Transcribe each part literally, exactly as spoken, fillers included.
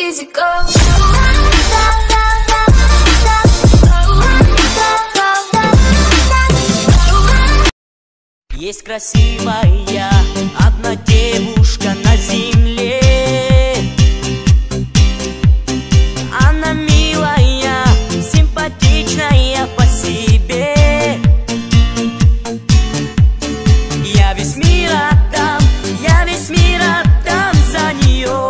easy go. Есть красивая одна девушка на земле. Она милая, симпатичная по себе. Я весь мир отдам, я весь мир отдам за нее.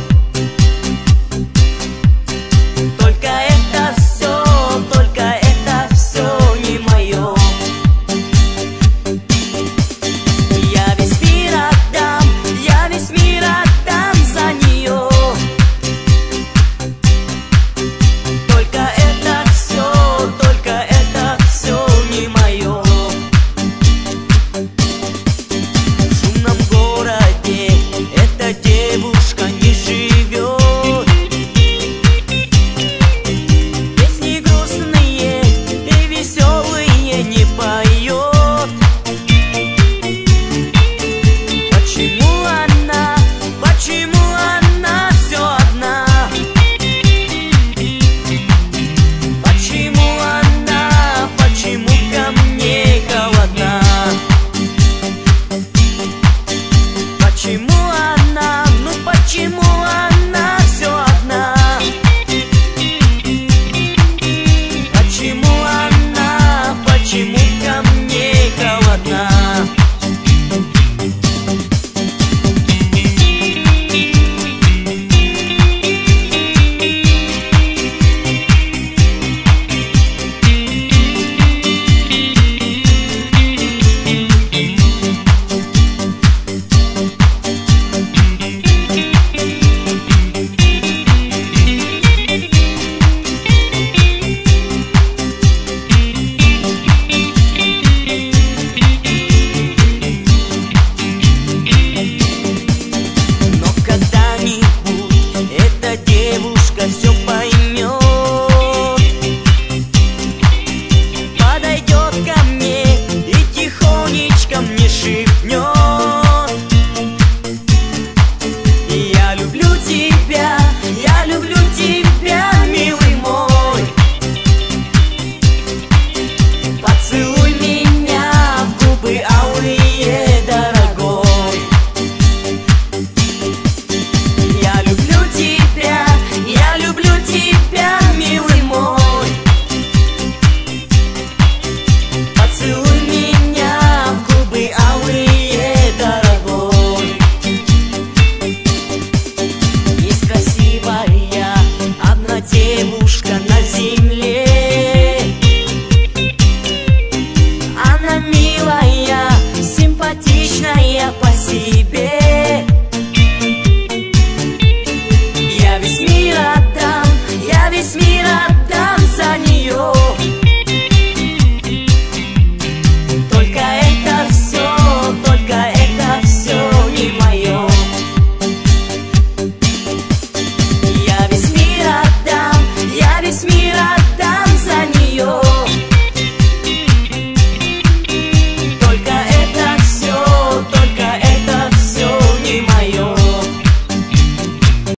Только это все, только это все не мое. Я весь мир отдам, я весь мир отдам за нее. Только это все, только это все не мое. В шумном городе эта девушка не живет. Песни грустные и веселые не поет. Почему она, почему она все одна? Почему она, почему ко мне холодна? Почему она, ну почему она все одна? Почему она, почему ко мне холодна? Но когда-нибудь эта девушка все поймет, подойдет ко мне и тихонечко мне шепнет: я люблю тебя, я люблю тебя, милый мой. Поцелуй меня в губы алые, дорогой. Я люблю тебя, я люблю тебя, милый мой. Поцелуй меня в губы алые, дорогой. Есть красивая одна девушка на земле. Она милая, симпатичная по себе.